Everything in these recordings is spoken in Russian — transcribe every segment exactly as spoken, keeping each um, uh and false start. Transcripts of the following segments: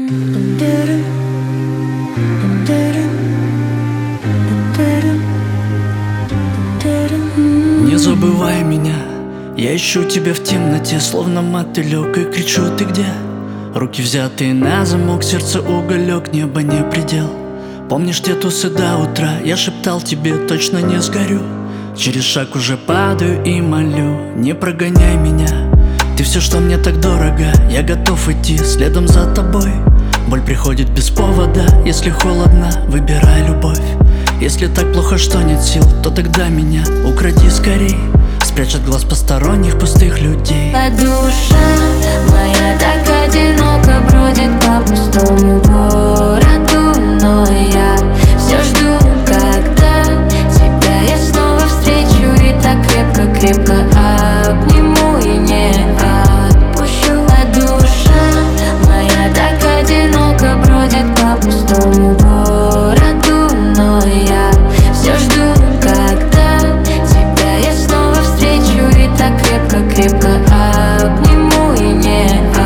Не забывай меня, я ищу тебя в темноте, словно мотылек, и кричу: ты где? Руки взятые на замок, сердце уголек, небо не предел. Помнишь те тусы до утра? Я шептал тебе: точно не сгорю. Через шаг уже падаю и молю: не прогоняй меня. Ты все, что мне так дорого, я готов идти следом за тобой. Боль приходит без повода, если холодно, выбирай любовь. Если так плохо, что нет сил, то тогда меня укради скорей. Спрячь от глаз посторонних пустых людей. А душа моя так одиноко бродит по пустому городу, но я все жду, когда тебя я снова встречу и так крепко-крепко обниму и не отпущу. А душа моя так одиноко бродит по пустому городу, но я все жду, когда тебя я снова встречу и так крепко-крепко обниму и не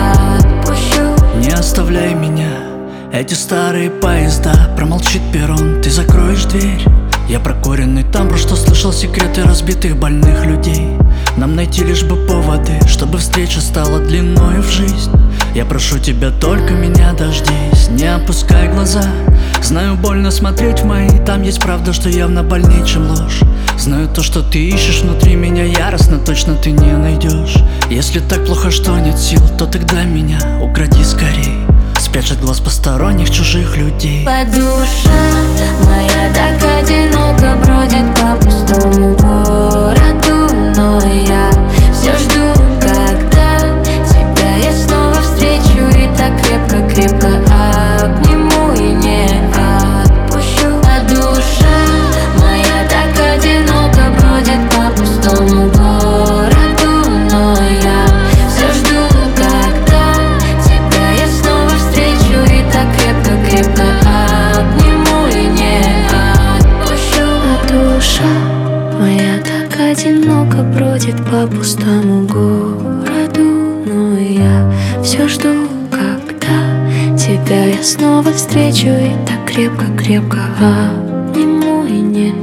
отпущу. Не оставляй меня, эти старые поезда, промолчит перрон, ты закроешь дверь. Я прокуренный тамбур, что слышал секреты разбитых больных людей. Нам найти лишь бы поводы, чтобы встреча стала длиною в жизнь. Я прошу тебя, только меня дождись, не опускай глаза. Знаю, больно смотреть в мои, там есть правда, что явно больнее, чем ложь. Знаю, то, что ты ищешь внутри меня яростно, точно ты не найдешь. Если так плохо, что нет сил, то тогда меня укради скорей. Спрячь от глаз посторонних чужих людей. Душа моя так одиноко бродит по пустому городу, но я все жду, когда тебя я снова встречу и так крепко-крепко обниму и не отпущу. А душа моя так одиноко бродит по пустому городу, но я все жду, когда тебя я снова встречу и так крепко-крепко обниму и не отпущу. А душа моя так одиноко бродит по пустому городу, но я все жду, когда тебя я снова встречу и так крепко-крепко обниму и не